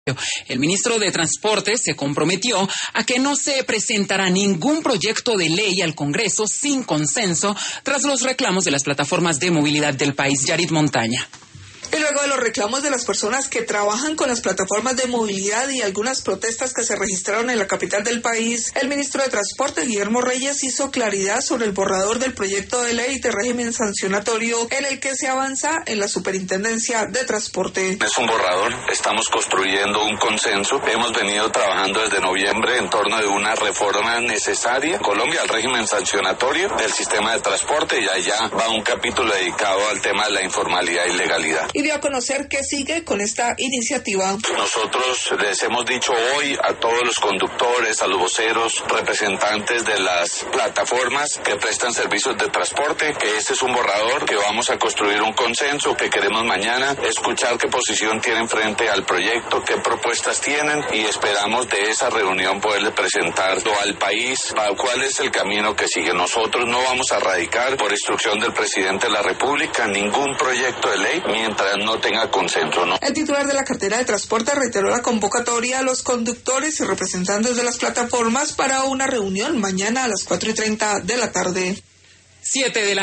El ministro de Transporte se comprometió a que no se presentará ningún proyecto de ley al Congreso sin consenso tras los reclamos de las plataformas de movilidad del país. Yarit Montaña. Y luego de los reclamos de las personas que trabajan con las plataformas de movilidad y algunas protestas que se registraron en la capital del país, el ministro de Transporte, Guillermo Reyes, hizo claridad sobre el borrador del proyecto de ley de régimen sancionatorio en el que se avanza en la Superintendencia de Transporte. Es un borrador, estamos construyendo un consenso. Hemos venido trabajando desde noviembre en torno de una reforma necesaria en Colombia al régimen sancionatorio del sistema de transporte, y allá va un capítulo dedicado al tema de la informalidad y legalidad. Y dio a conocer que sigue con esta iniciativa. Nosotros les hemos dicho hoy a todos los conductores, a los voceros, representantes de las plataformas que prestan servicios de transporte, que este es un borrador, que vamos a construir un consenso, que queremos mañana escuchar qué posición tienen frente al proyecto, qué propuestas tienen, y esperamos de esa reunión poderle presentarlo al país para cuál es el camino que sigue. Nosotros no vamos a radicar, por instrucción del presidente de la República, ningún proyecto de ley mientras no tenga consenso, ¿no? El titular de la cartera de transporte reiteró la convocatoria a los conductores y representantes de las plataformas para una reunión mañana a las 4:30 de la tarde. 7 de la